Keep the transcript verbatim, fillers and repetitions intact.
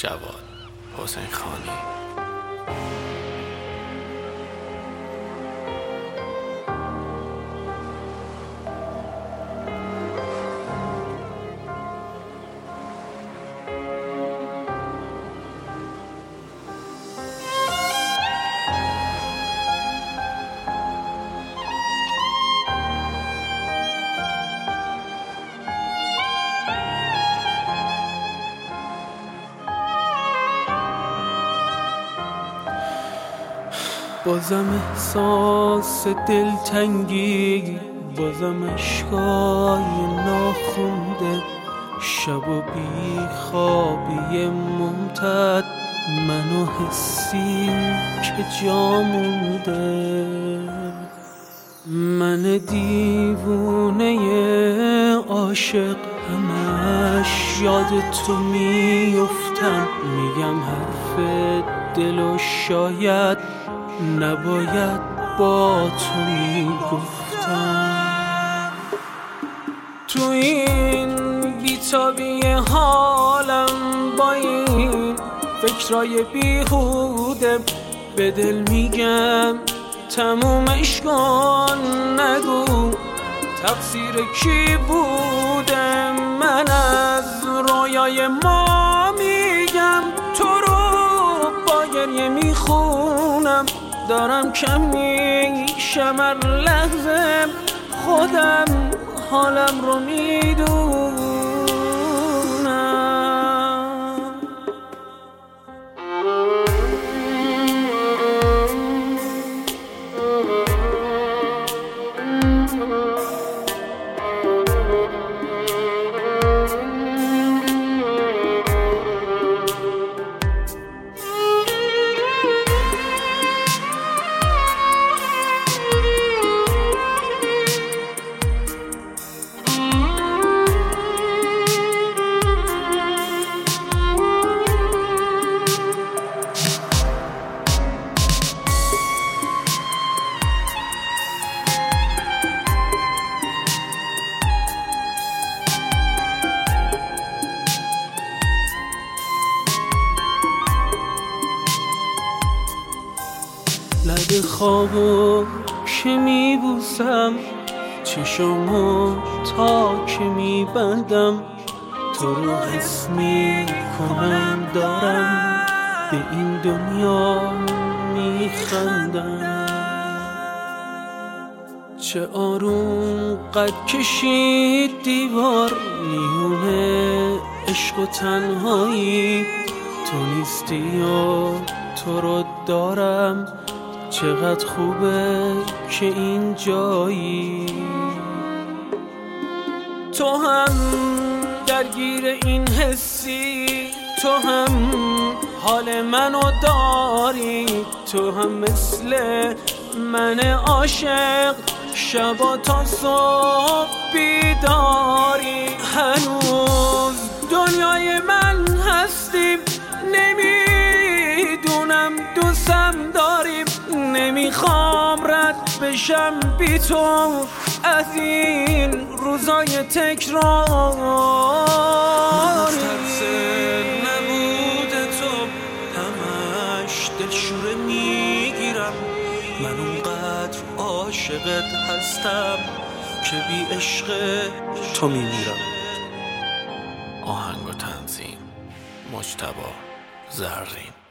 جواد حسین خانی. بازم احساس دلتنگی، بازم اشکای ناخونده، شب و بی خوابی ممتد، من و حسی که جا مونده. من دیوونه عاشق همش یاد تو میفتم، میگم حرف دل و شاید نباید با تو میگفتم. تو این بیتابی حالم با این فکرای بیهوده، به دل میگم تمومش کن، نگو تقصیر کی بوده. من از رویای ما میگم تو رو با گریه میخونم، دارم کم میشم هر لحظه، خودم حالم رو میدونم. لب خوابو که میبوسم، چشمو تا که میبندم، تو رو حس میکنم دارم به این دنیا میخندم. چه آروم قد کشید دیوار، میونه عشق و تنهایی، تو نیستی و تو رو دارم، چقدر خوبه که این جایی. تو هم درگیر این حسی، تو هم حال منو داری، تو هم مثل من عاشق شبا تا صبح بیداری. هنوز دنیای من هستیم، نمیدونم دوستم داریم، نمیخوام رد بشم بی تو از این روزای تکراری. من از ترس نبود تو همش دلشوره میگیرم، من اونقدر عاشقت هستم که بی عشق تو میمیرم. آهنگ و تنظیم مجتبی زرین.